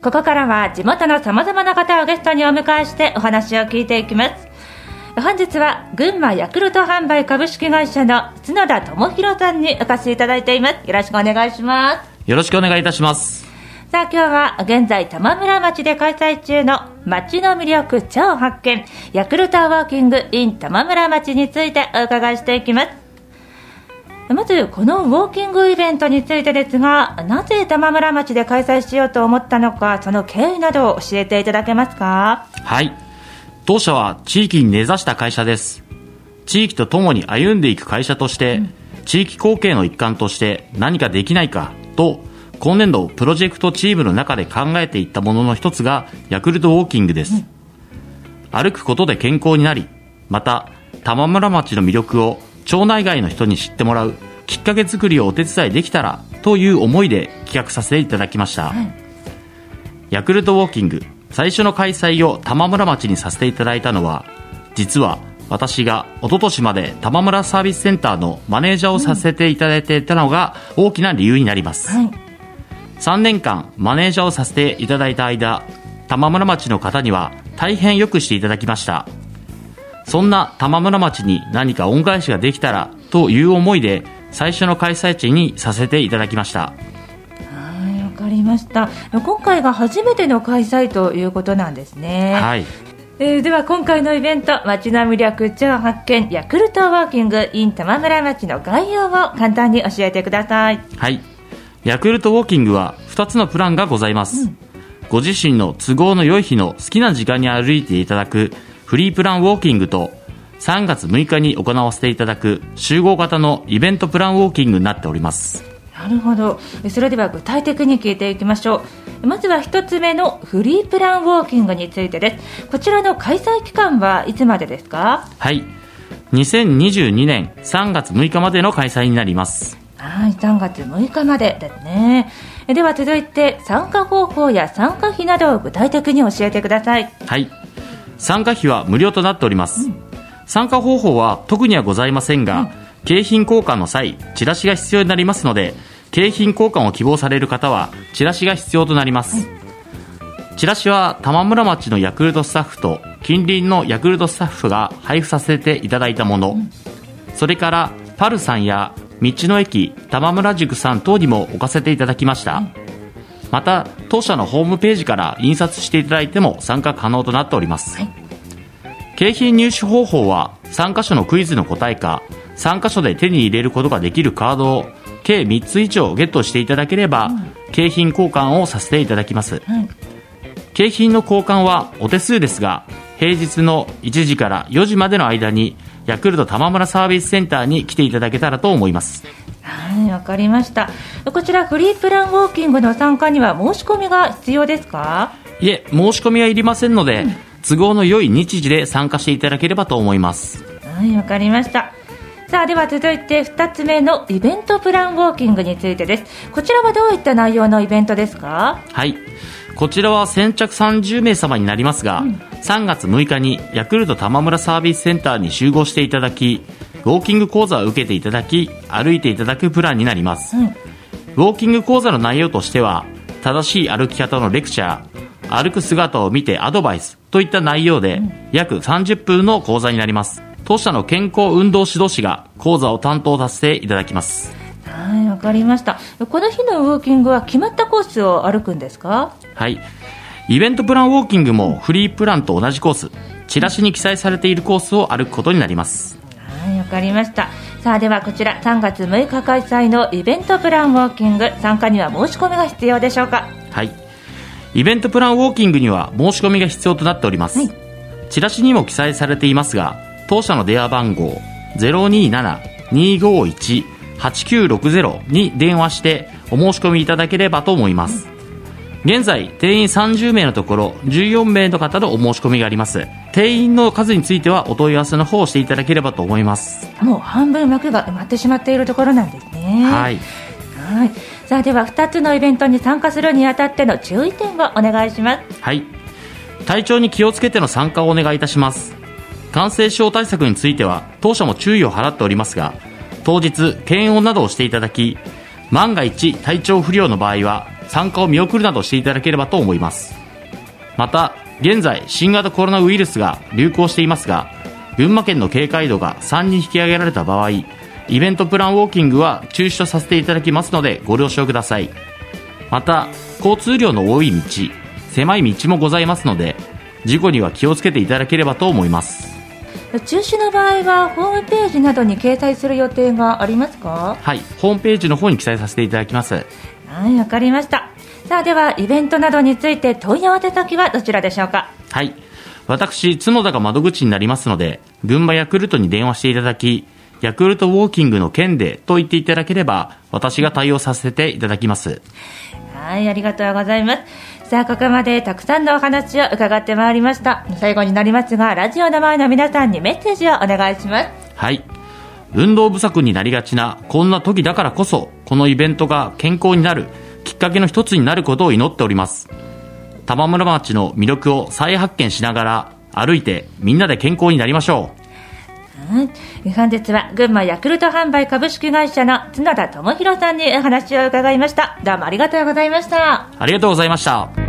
ここからは地元のさまざまな方をゲストにお迎えしてお話を聞いていきます。本日は群馬ヤクルト販売株式会社の角田智博さんにお越しいただいています。よろしくお願いします。 よろしくお願いいたします。 さあ今日は現在玉村町で開催中の町の魅力超発見ヤクルトウォーキング in 玉村町についてお伺いしていきます。まずこのウォーキングイベントについてですが、なぜ玉村町で開催しようと思ったのか、その経緯などを教えていただけますか？ はい、当社は地域に根ざした会社です。地域とともに歩んでいく会社として、地域貢献の一環として何かできないかと今年度プロジェクトチームの中で考えていったものの一つがヤクルトウォーキングです。歩くことで健康になり、また玉村町の魅力を町内外の人に知ってもらうきっかけ作りをお手伝いできたらという思いで企画させていただきました。ヤクルトウォーキング最初の開催を玉村町にさせていただいたのは、実は私が一昨年まで玉村サービスセンターのマネージャーをさせていただいていたのが大きな理由になります。3年間マネージャーをさせていただいた間、玉村町の方には大変よくしていただきました。そんな玉村町に何か恩返しができたらという思いで最初の開催地にさせていただきました。 わかりました。今回が初めての開催ということなんですね。 はい。 では今回のイベント町の魅力超発見ヤクルトウォーキング in 玉村町の概要を簡単に教えてください。 はい、ヤクルトウォーキングは2つのプランがございます。ご自身の都合の良い日の好きな時間に歩いていただくフリープランウォーキングと、3月6日に行わせていただく集合型のイベントプランウォーキングになっております。 なるほど。それでは具体的に聞いていきましょう。まずは1つ目のフリープランウォーキングについてです。こちらの開催期間はいつまでですか？ はい、2022年3月6日までの開催になります。 はい、3月6日までですね。では続いて参加方法や参加費などを具体的に教えてください。 はい、参加費は無料となっております。参加方法は特にはございませんが、景品交換の際チラシが必要になりますので、景品交換を希望される方はチラシが必要となります。チラシは玉村町のヤクルトスタッフと近隣のヤクルトスタッフが配布させていただいたもの、それからパルさんや道の駅玉村塾さん等にも置かせていただきました。また当社のホームページから印刷していただいても参加可能となっております。景品入手方法は3カ所のクイズの答えか、3カ所で手に入れることができるカードを計3つ以上ゲットしていただければ、景品交換をさせていただきます。景品の交換はお手数ですが、平日の1時から4時までの間にヤクルト玉村サービスセンターに来ていただけたらと思います。 はい、わかりました。こちらフリープランウォーキングの参加には申し込みが必要ですか？ いえ、申し込みはいりませんので、都合の良い日時で参加していただければと思います。 はい、わかりました。さあでは続いて2つ目のイベントプランウォーキングについてです。こちらはどういった内容のイベントですか？ はい、こちらは先着30名様になりますが、3月6日にヤクルト玉村サービスセンターに集合していただき、ウォーキング講座を受けていただき、歩いていただくプランになります。ウォーキング講座の内容としては、正しい歩き方のレクチャー、歩く姿を見てアドバイスといった内容で、約30分の講座になります。当社の健康運動指導士が講座を担当させていただきます。 はい、わかりました。この日のウォーキングは決まったコースを歩くんですか？ はい、イベントプランウォーキングもフリープランと同じコース、チラシに記載されているコースを歩くことになります。 はい、わかりました。さあではこちら3月6日開催のイベントプランウォーキング、参加には申し込みが必要でしょうか？ はい、イベントプランウォーキングには申し込みが必要となっております。チラシにも記載されていますが、当社の電話番号 027-251-8960 に電話してお申し込みいただければと思います。現在定員30名のところ14名の方のお申し込みがあります。定員の数についてはお問い合わせの方をしていただければと思います。 もう半分枠が埋まってしまっているところなんですね。 はい、 はい。さあでは2つのイベントに参加するにあたっての注意点をお願いします。 はい、体調に気をつけての参加をお願いいたします。感染症対策については当社も注意を払っておりますが、当日検温などをしていただき、万が一体調不良の場合は参加を見送るなどしていただければと思います。また現在新型コロナウイルスが流行していますが、群馬県の警戒度が3に引き上げられた場合、イベントプランウォーキングは中止とさせていただきますのでご了承ください。また交通量の多い道、狭い道もございますので、事故には気をつけていただければと思います。 中止の場合はホームページなどに掲載する予定がありますか？ はい、ホームページの方に記載させていただきます。 はい、わかりました。さあではイベントなどについて問い合わせ先はどちらでしょうか？ はい、私角田が窓口になりますので、群馬ヤクルトに電話していただき、ヤクルトウォーキングの件でと言っていただければ私が対応させていただきます。 はい、ありがとうございます。さあここまでたくさんのお話を伺ってまいりました。最後になりますが、ラジオの前の皆さんにメッセージをお願いします。 はい、運動不足になりがちなこんな時だからこそ、このイベントが健康になるきっかけの一つになることを祈っております。玉村町の魅力を再発見しながら歩いてみんなで健康になりましょう。本日は群馬ヤクルト販売株式会社の角田智博さんにお話を伺いました。どうもありがとうございました。 ありがとうございました。